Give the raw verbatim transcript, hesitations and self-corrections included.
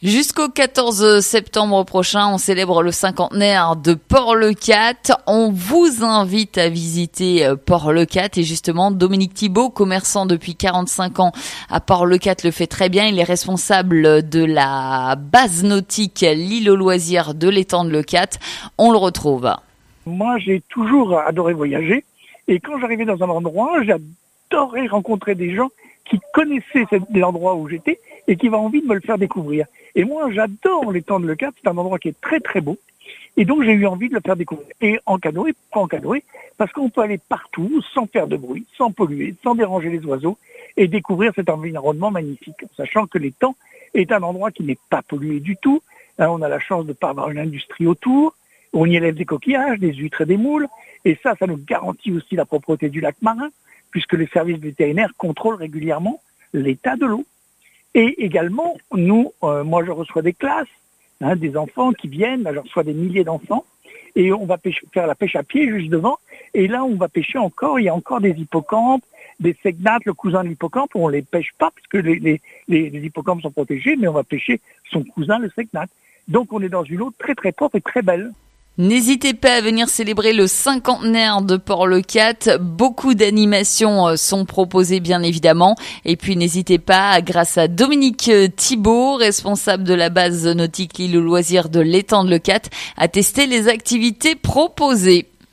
Jusqu'au quatorze septembre prochain, on célèbre le cinquantenaire de Port-le-Cat. On vous invite à visiter Port-le-Cat et justement, Dominique Thibault, commerçant depuis quarante-cinq ans à Port-le-Cat, le fait très bien. Il est responsable de la base nautique L'Île aux Loisirs de l'étang de Leucate. On le retrouve. Moi, j'ai toujours adoré voyager et quand j'arrivais dans un endroit, j'adorais rencontrer des gens qui connaissaient l'endroit où j'étais et qui avaient envie de me le faire découvrir. Et moi, j'adore l'étang de Leucate, c'est un endroit qui est très très beau. Et donc, j'ai eu envie de le faire découvrir. Et en canoë, pas en canoë, parce qu'on peut aller partout, sans faire de bruit, sans polluer, sans déranger les oiseaux, et découvrir cet environnement magnifique, sachant que l'étang est un endroit qui n'est pas pollué du tout. Là, on a la chance de ne pas avoir une industrie autour. On y élève des coquillages, des huîtres et des moules. Et ça, ça nous garantit aussi la propreté du lac marin, puisque les services vétérinaires contrôlent régulièrement l'état de l'eau. Et également, nous, euh, moi je reçois des classes, hein, des enfants qui viennent, là je reçois des milliers d'enfants, et on va pêcher, faire la pêche à pied juste devant, et là on va pêcher encore, il y a encore des hippocampes, des segnates, le cousin de l'hippocampe, on les pêche pas, parce que les, les, les, les hippocampes sont protégés, mais on va pêcher son cousin, le segnate. Donc on est dans une eau très très propre et très belle. N'hésitez pas à venir célébrer le cinquantenaire de Port-le-Cat. Beaucoup d'animations sont proposées, bien évidemment. Et puis, n'hésitez pas, grâce à Dominique Thibault, responsable de la base nautique L'Île aux Loisirs de l'étang de Leucate, à tester les activités proposées.